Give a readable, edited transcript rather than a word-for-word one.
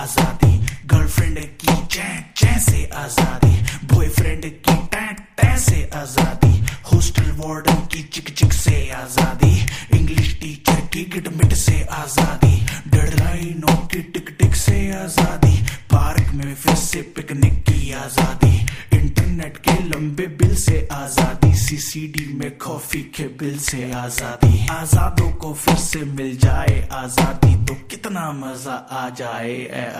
आजादी, गर्लफ्रेंड की चैं चैं से आजादी, बॉयफ्रेंड की टैं टैं से आजादी, हॉस्टल वार्डन की चिक चिक से आजादी, इंग्लिश टीचर की गिटमिट से आजादी, डेडलाइनों की टिक टिक से आजादी, पार्क में फिर से पिकनिक की आजादी, इंटरनेट के लंबे बिल से आजादी, सीसीडी में कॉफी के बिल से आजादी। आजादों को फिर से मिल जाए आजादी तो कितना मजा आ जाए।